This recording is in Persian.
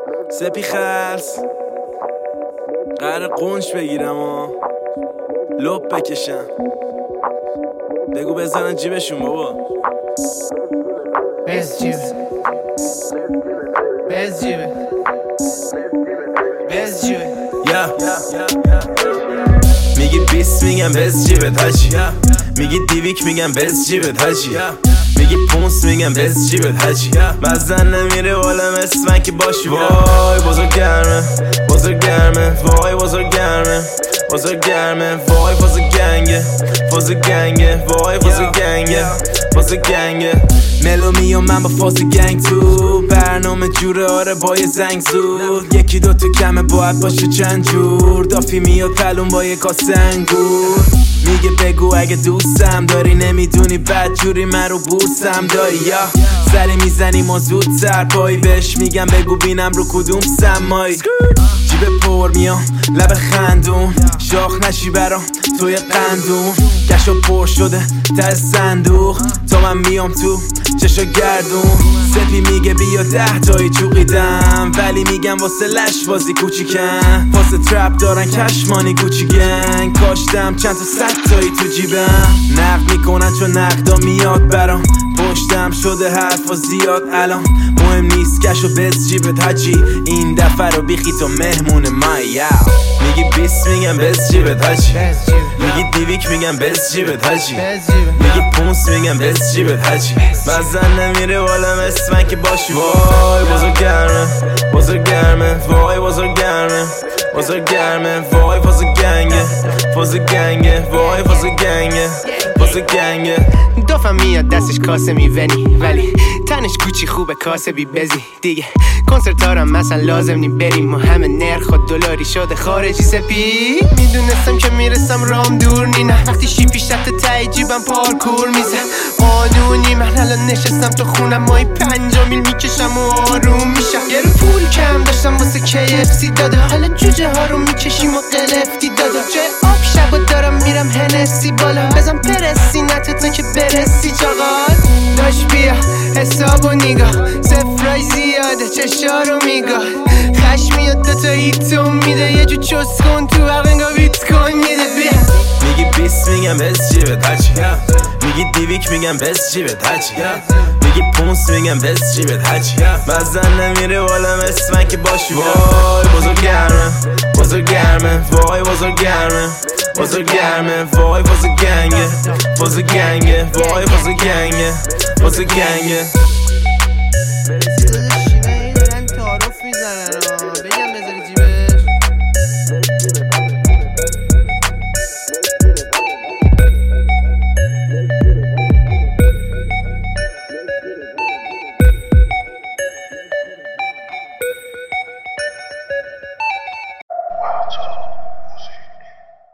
سپی خلص قرار قنش بگیرم و لپ بکشم. بگو بزنن جیبشون بابا. بز جیبه بز جیبه بز جیبه میگی 20 میگم بز جیبت حاجی، میگی دیویک میگم بز جیبت حاجی، میگی 5 میگم بز جیبت حاجی. مزن نمیره بالا مثل من که باشی. وای بزرگ گرمه بزرگ گرمه وای بزرگ گرمه بزرگ گرمه وای فاز گنگه فاز گنگه وای فاز گنگه فاز گنگه. ملومی و من با فاز گنگ تو برنامه جوره. آره با یه زنگ زود یکی دوتا کمه باید باشه چند جور. دافی میاد پلون با یه کاسه انگور. میگه بگو اگه دوستم داری نمیدونی بد جوری من رو بورسم داری. یا سری میزنیم و زود سر پایی بهش میگم بگو بینم رو کدوم سمایی. جیب پر میام لب خندون شاخ نشی برام توی قندون. گشو پر شده ته صندوق تا من میام تو چشا گردون. سپی میگه بیا 10 تایی چوقیدم ولی میگم واسه لش بازی کوچیکن. واسه ترپ دارن کشمانی گوچی گنگ. کاشتم چند تا 100 تایی تو جیبم. نقد میکنن چون نقدا میاد برام. پشتم شده حرفا زیاد الان مهم نیست. کشو بز جیبت حاجی این دفعه رو بیخی تو مهمون مای. میگی 20 میگم بز جیبت حاجی، میگی دیویک میگم بز جیبت حاجی، میگی 5 میگم بز جیبت حاجی. مزن نمیره بالا مثل من که باشی. وای بزرگ گرمه بزرگ گرمه وای بزرگ گرمه بزرگ گرمه وای فاز گنگه فاز گنگه وای فاز گنگه فاز گنگه. دوفم میاد دستش کاسه میونی ولی تنش کوچی خوبه کاسه بی بزی دیگه. کنسرتارم مثلا لازم نی بریم و همه نرخ و دلاری شده خارجی. سپی میدونستم که میرسم رام دور نی نه وقتی شیپی شت تای جیبم پارکور میزن قانونی. من الان نشستم تو خونم مای 5 میل میکشم و آروم میشم. یه رو پول کم داشتم واسه KFC داده حالا جوجه ها رو میکشیم و قلفتی داده. جای آب شب و دارم میرم هنسی بالا بزن پرسی نت تا که برسی چاقال. داشت بیا حساب و نگاه سفرای زیاده چشا رو میگاه. خش میاد دوتا هیتون میده یه جو چست کن تو عقنگا بیت کن میده. بیا میگی 20 میگم بز جیبت حاجی، میگی دیویک میگم بز جیبت حاجی، میگی 5 میگم بز جیبت حاجی. مزن نمیره بالا مثل من که باشی. وای بزرگ گرمه بزرگ گرمه وای بزرگ گرمه بزرگ گرمه وای فاز گنگه فاز گنگه وای فاز گنگه فاز گنگه.